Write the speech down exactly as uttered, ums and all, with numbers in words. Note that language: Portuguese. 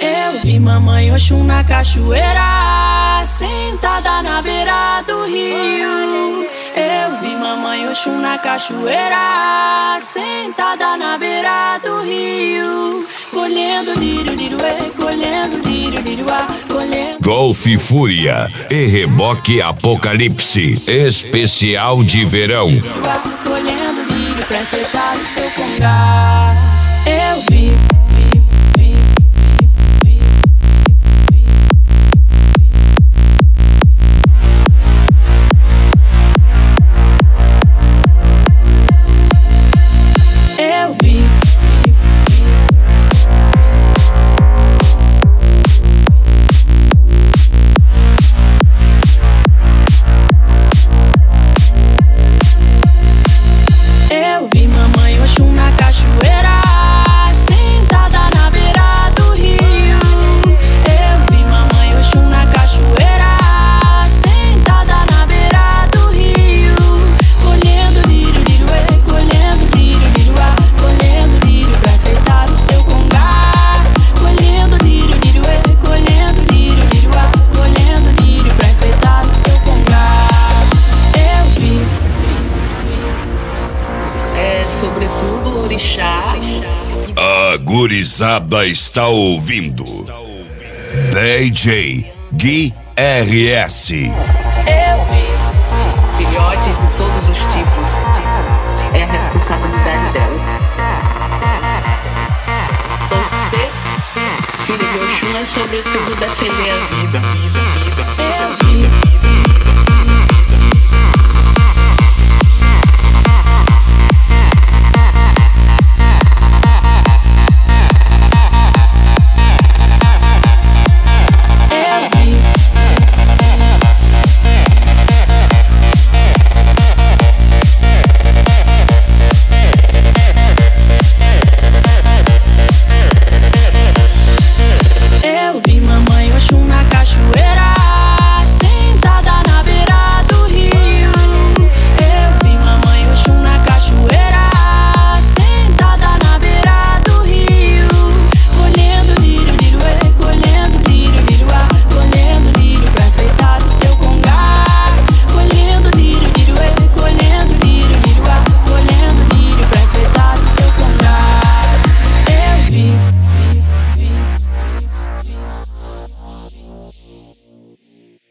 Eu vi mamãe Oxum na cachoeira, sentada na beira do rio. Eu vi mamãe Oxum na cachoeira, sentada na beira do rio. Colhendo lírio, liruê, colhendo lírio, liruá, colhendo... Golf Fúria e Reboque Apocalipse, especial de verão. Colhendo lírio pra enfeitar o seu congá. Eu vi. Eu vi. Eu vi mamãe Oxum na cachoeira, sentada na beira do rio. Eu vi mamãe Oxum na cachoeira, sentada na beira do rio. Colhendo lírio, liruê, colhendo lírio, liruá, colhendo lírio pra enfeitar o seu congá. Colhendo lírio, liruê, colhendo lírio, liruá, colhendo lírio pra enfeitar o seu congá. Eu vi. É sobretudo orixá. A gurizada está ouvindo D J Gui R S. Eu vi. Filhote de todos os tipos. É a responsabilidade dela. Você, filho de Oxum, é sobretudo defender a vida. Eu vi.